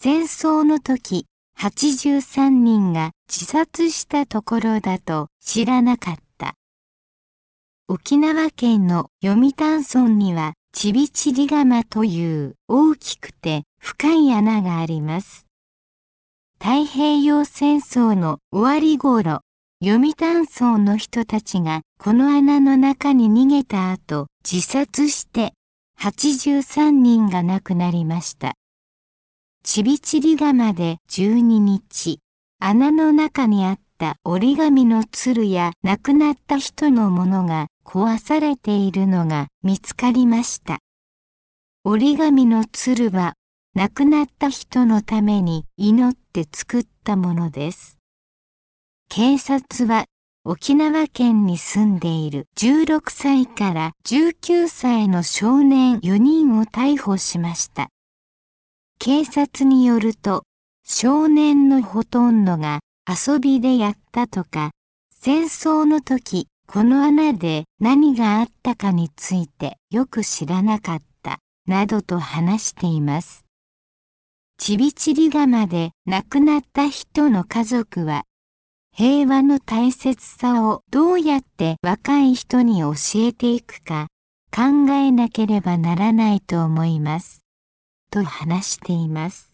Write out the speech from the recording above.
戦争の時、83人が自殺したところだと知らなかった。沖縄県の読谷村にはチビチリ窯という大きくて深い穴があります。太平洋戦争の終わり頃、読谷村の人たちがこの穴の中に逃げた後自殺して83人が亡くなりました。チビチリ窯で12日、穴の中にあった折り紙の鶴や亡くなった人のものが壊されているのが見つかりました。折り紙の鶴は亡くなった人のために祈って作ったものです。警察は沖縄県に住んでいる16歳から19歳の少年4人を逮捕しました。警察によると、少年のほとんどが遊びでやったとか、戦争の時この穴で何があったかについてよく知らなかった、などと話しています。チビチリ窯で亡くなった人の家族は、平和の大切さをどうやって若い人に教えていくか考えなければならないと思います。と話しています。